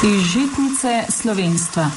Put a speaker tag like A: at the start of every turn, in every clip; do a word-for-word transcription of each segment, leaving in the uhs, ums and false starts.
A: Iz žitnice slovenstva.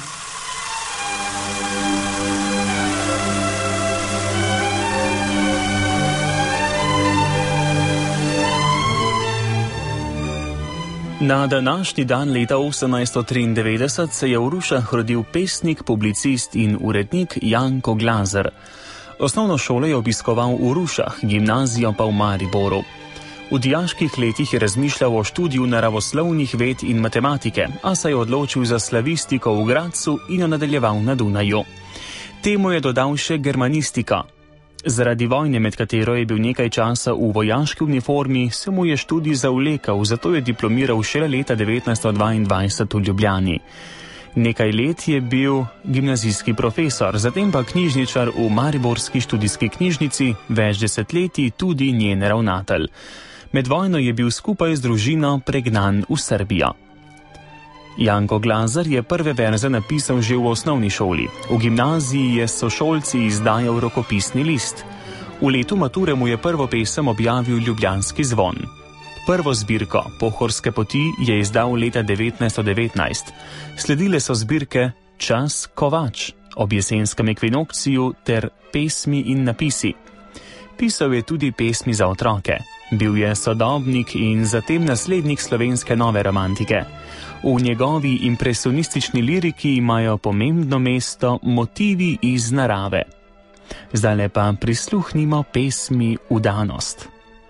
B: Na današnji dan leta osemnajststo triindevetdeset se je v Rušah rodil pesnik, publicist in urednik Janko Glazer. Osnovno šolo je obiskoval v Rušah, gimnazijo pa v Mariboru. V dijaških letih je razmišljal o študiju naravoslovnih ved in matematike, a se je odločil za slavistiko v Gradcu in jo nadaljeval na Dunaju. Temu je dodal še germanistika. Zaradi vojne, med katero je bil nekaj časa v vojaški uniformi, se mu je študij zavlekel, zato je diplomiral šele leta devetnajststo dvaindvajset v Ljubljani. Nekaj let je bil gimnazijski profesor, zatem pa knjižničar v mariborski študijski knjižnici, več desetletij tudi njen ravnatelj. Med vojno je bil skupaj z družino pregnan v Srbijo. Janko Glazer je prve verze napisal že v osnovni šoli. V gimnaziji je s sošolci izdajal rokopisni list. V letu mature mu je prvo pesem objavil Ljubljanski zvon. Prvo zbirko Pohorske poti je izdal leta devetnajststo devetnajst. Sledile so zbirke Čas Kovač ob jesenskem ekvinokciju ter Pesmi in napisi. Pisal je tudi pesmi za otroke. Bil je sodobnik in zatem naslednik slovenske nove romantike. V njegovi impresionistični liriki imajo pomembno mesto motivi iz narave. Zdaj pa prisluhnimo pesmi Vdanost.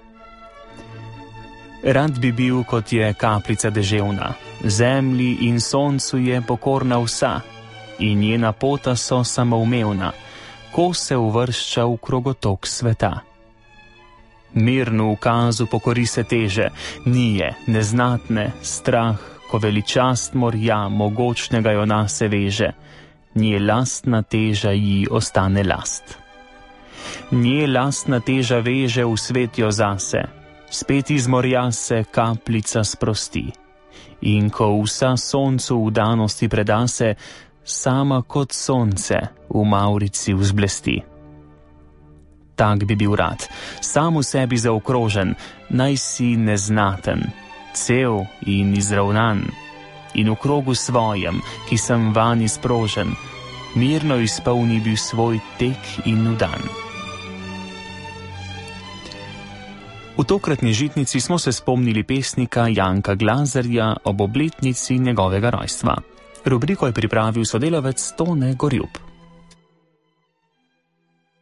B: Rad bi bil, kot je kapljica deževna, zemlji in soncu je pokorna vsa, in njena pota so samoumevna, ko se uvršča v krogotok sveta. Mirnu ukazu pokori se teže, nije, neznatne, strah, ko veličast morja mogočnega jo nase veže, nje lastna teža ji ostane last. Nje lastna teža veže v svet jo zase, spet iz morja se kapljica sprosti. In ko vsa soncu v danosti preda se, sama kot sonce v mavrici vzblesti. Tak bi bil rad, sam v sebi zaokrožen, naj si neznaten, cel in izravnan, in v krogu svojem, ki sem vani sprožen, mirno izpolni bil svoj tek in vdan. V tokratni žitnici smo se spomnili pesnika Janka Glazerja ob obletnici njegovega rojstva. Rubriko je pripravil sodelavec Tone Gorjup.